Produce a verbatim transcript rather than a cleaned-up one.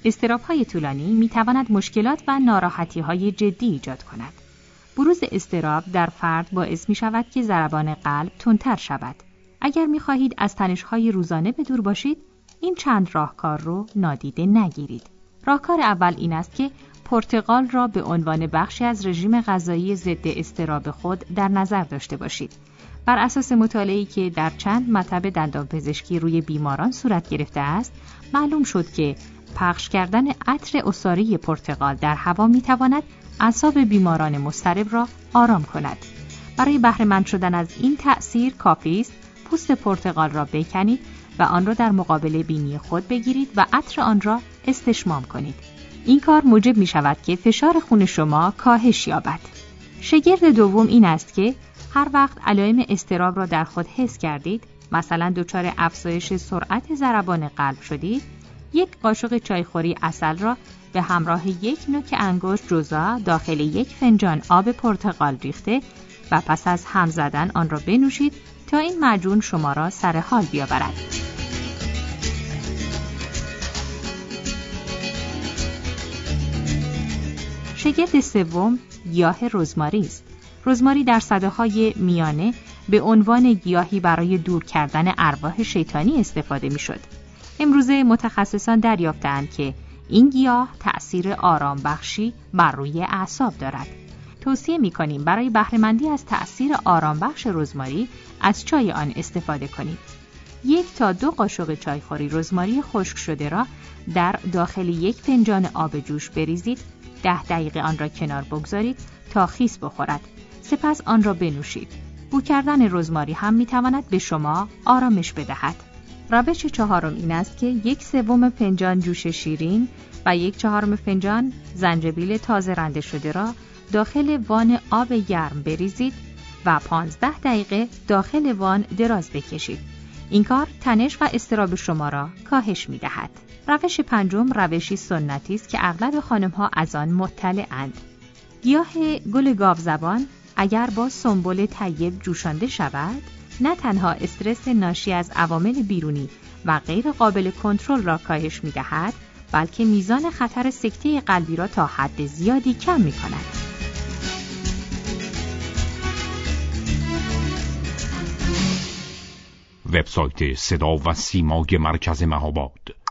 اضطراب‌های طولانی می‌تواند مشکلات و ناراحتی‌های جدی ایجاد کند. بروز اضطراب در فرد باعث می‌شود که ضربان قلب تندتر شود. اگر می‌خواهید از تنش‌های روزانه به دور باشید، این چند راهکار رو نادیده نگیرید. راهکار اول این است که پرتقال را به عنوان بخشی از رژیم غذایی ضد اضطراب خود در نظر داشته باشید. بر اساس مطالعه‌ای که در چند مطب دندانپزشکی روی بیماران صورت گرفته است، معلوم شد که پخش کردن عطر عصاره پرتقال در هوا می‌تواند اعصاب بیماران مضطرب را آرام کند. برای بهره مند شدن از این تأثیر کافی است پوست پرتقال را بکنید و آن را در مقابل بینی خود بگیرید و عطر آن را استشمام کنید. این کار موجب می شود که فشار خون شما کاهش یابد. شگرد دوم این است که هر وقت علائم اضطراب را در خود حس کردید، مثلا دچار افزایش سرعت ضربان قلب شدید، یک قاشق چایخوری عسل را به همراه یک نوک انگشت جوزا داخل یک فنجان آب پرتقال ریخته و پس از هم زدن آن را بنوشید تا این معجون شما را سر حال بیاورد. شگرد سوم گیاه رزماری است. رزماری در سده‌های میانه به عنوان گیاهی برای دور کردن ارواح شیطانی استفاده می‌شد. امروزه متخصصان دریافتند که این گیاه تأثیر آرام بخشی بر روی اعصاب دارد. توصیه می‌کنیم برای بهره‌مندی از تأثیر آرام بخش رزماری از چای آن استفاده کنید. یک تا دو قاشق چایخوری رزماری خشک شده را در داخل یک فنجان آب جوش بریزید. ده دقیقه آن را کنار بگذارید تا خیس بخورد. سپس آن را بنوشید. بو کردن رزماری هم می‌تواند به شما آرامش بدهد. روش چهارم این است که یک سوم فنجان جوش شیرین و یک چهارم فنجان زنجبیل تازه رنده شده را داخل وان آب گرم بریزید و پانزده دقیقه داخل وان دراز بکشید. این کار تنش و اضطراب شما را کاهش می‌دهد. روش پنجم روشی سنتی است که اغلب خانم‌ها از آن مطلع‌اند. گیاه گل گاوزبان اگر با سنبل طیب جوشانده شود، نه تنها استرس ناشی از عوامل بیرونی و غیر قابل کنترل را کاهش می‌دهد، بلکه میزان خطر سکته قلبی را تا حد زیادی کم می‌کند. وبسایت صدا و سیمای مرکز مهاباد